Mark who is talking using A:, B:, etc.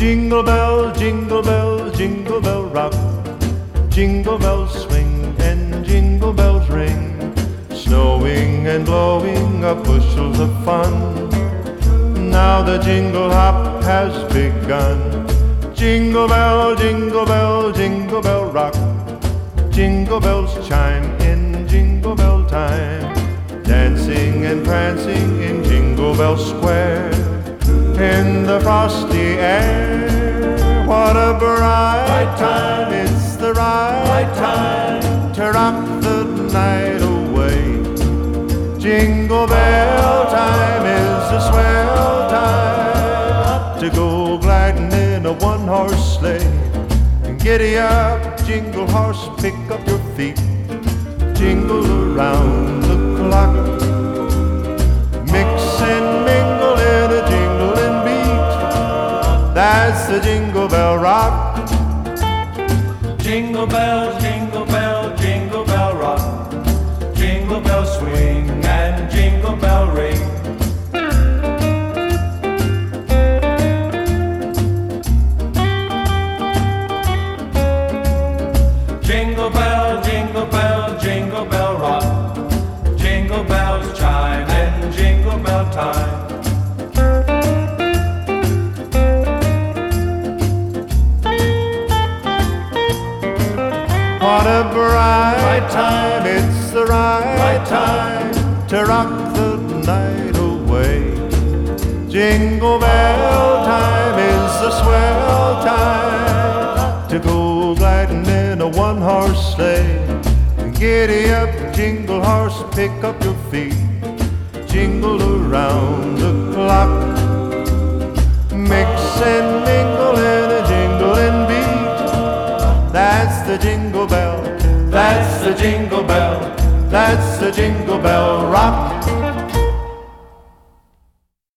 A: jingle bell rock. Jingle bells swing and jingle bells ring, snowing and blowing up bushels of fun. Now the jingle hop has begun. Jingle bell, jingle bell, jingle bell rock. Jingle bells chime in jingle bell time, dancing and prancing in Jingle Bell Square. In the frosty air, what a bright time. It's the right time to rock the night away. Jingle bell time is a swell time to go gliding in a one-horse sleigh. Giddy up, jingle horse, pick up your feet. Jingle around the clock. Mix and mingle in a jingling beat. That's the Jingle Bell Rock.
B: Jingle bells, jingle bell, jingle bell rock. Jingle bells swing and jingle bell ring. Jingle bell, jingle bell, jingle bell rock. Jingle bells chime in jingle bell time.
A: What a bright time, it's the right time to rock the night away. Jingle bell time is the swell time to go gliding in a one-horse sleigh. Giddy up, jingle horse, pick up your feet. Jingle around the clock. Mix and mingle in a jingling beat. That's the Jingle Bell, that's the Jingle Bell, that's the Jingle Bell Rock.